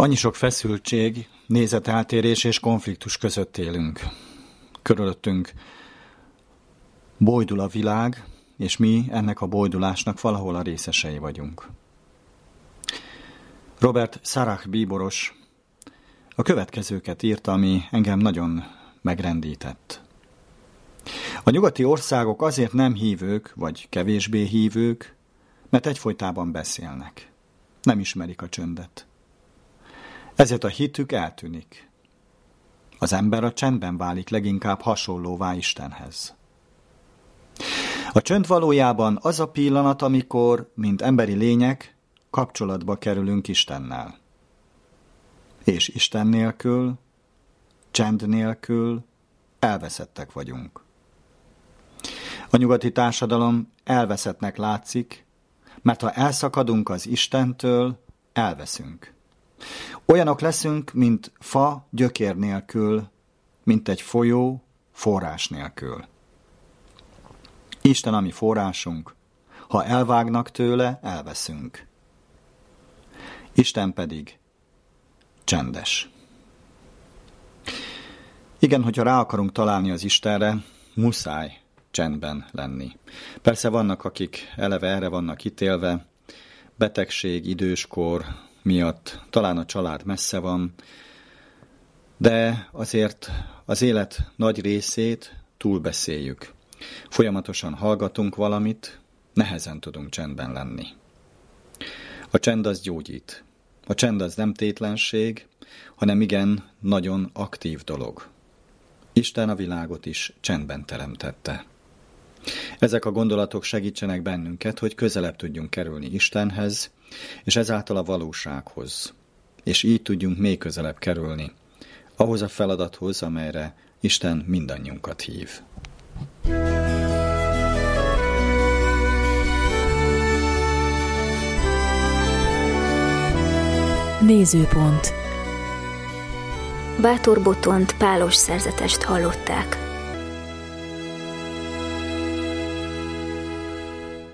Annyi sok feszültség, nézeteltérés és konfliktus között élünk. Körülöttünk bojdul a világ, és mi ennek a bojdulásnak valahol a részesei vagyunk. Robert Sarach bíboros a következőket írta, ami engem nagyon megrendített. A nyugati országok azért nem hívők, vagy kevésbé hívők, mert egyfolytában beszélnek. Nem ismerik a csöndet. Ezért a hitük eltűnik. Az ember a csendben válik leginkább hasonlóvá Istenhez. A csönd valójában az a pillanat, amikor, mint emberi lények, kapcsolatba kerülünk Istennel. És Isten nélkül, csend nélkül elveszettek vagyunk. A nyugati társadalom elveszettnek látszik, mert ha elszakadunk az Istentől, elveszünk. Olyanok leszünk, mint fa gyökér nélkül, mint egy folyó forrás nélkül. Isten a mi forrásunk, ha elvágnak tőle, elveszünk. Isten pedig csendes. Igen, hogyha rá akarunk találni az Istenre, muszáj csendben lenni. Persze vannak, akik eleve erre vannak ítélve, betegség, időskor miatt, talán a család messze van, de azért az élet nagy részét túlbeszéljük. Folyamatosan hallgatunk valamit, nehezen tudunk csendben lenni. A csend az gyógyít. A csend az nem tétlenség, hanem igen, nagyon aktív dolog. Isten a világot is csendben teremtette. Ezek a gondolatok segítsenek bennünket, hogy közelebb tudjunk kerülni Istenhez, és ezáltal a valósághoz. És így tudjunk még közelebb kerülni ahhoz a feladathoz, amelyre Isten mindannyiunkat hív. Nézőpont. Bátor Botont pálos szerzetest hallották.